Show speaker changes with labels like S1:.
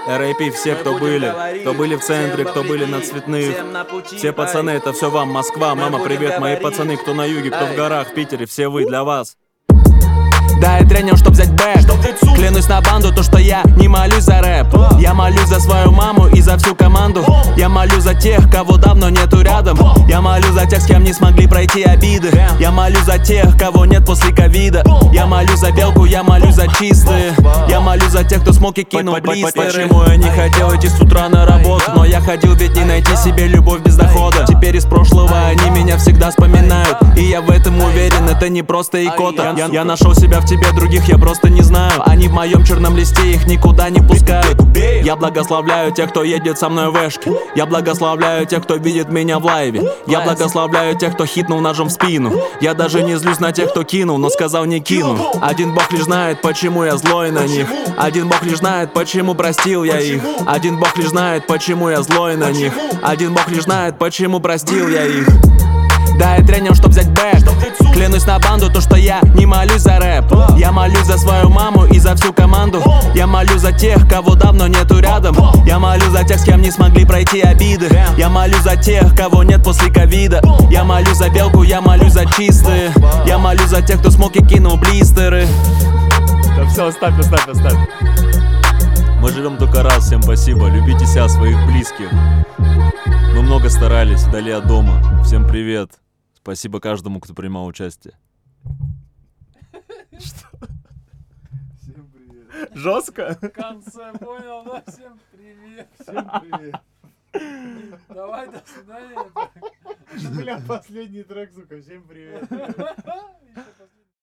S1: рэп, все, кто были в центре, кто были на Цветных. Все пацаны, это все вам, Москва. Мама, привет, мои пацаны, кто на юге, кто в горах, в Питере, все вы, для вас.
S2: Да, я тренер, чтоб взять бэк. Клянусь на банду, то что я не молюсь за рэп. Я молюсь за свою маму и за всю команду. Я молюсь за тех, кого давно нету рядом. Я молюсь за тех, с кем не смогли пройти обиды. Я молюсь за тех, кого нет после ковида. Я молюсь за белку, я молюсь за чистые. Я молюсь за тех, кто смог и кинул блистеры. Почему я не хотел идти с утра на работу? Но я ходил, ведь не найти себе любовь без дохода. Теперь из прошлого они меня всегда вспоминают. И я в этом уверен, это не просто икота. Я нашел себя в тебе, других я просто не знаю. Они в моем черном листе, их никуда не пускают. Я благословляю тех, кто едет со мной в эшке. Я благословляю тех, кто видит меня в лайве. Я благословляю тех, кто хитнул ножом в спину. Я даже не злюсь на тех, кто кинул, но сказал не кину. Один бог лишь знает, почему я злой на них. Один бог лишь знает, почему простил я их. Один бог лишь знает, почему я злой на них. Один бог лишь знает, почему простил я их. Да, я тренер, чтоб взять бэк. Клянусь на банду, то что я не молюсь за рэп. Я молюсь за свою маму и за всю команду. Я молюсь за тех, кого давно нету рядом. Я молюсь за тех, с кем не смогли пройти обиды. Я молюсь за тех, кого нет после ковида. Я молюсь за белку, я молюсь за чистые. Я молюсь за тех, кто смог и кинул блистеры.
S1: Да все, оставь. Мы живем только раз, всем спасибо. Любите себя, своих близких. Мы много старались, вдали от дома. Всем привет. Спасибо каждому, кто принимал участие.
S3: Всем привет.
S1: Жестко?
S3: В конце понял, да? Всем привет. Всем привет. Давай, до свидания. Бля, последний трек, сука, всем привет.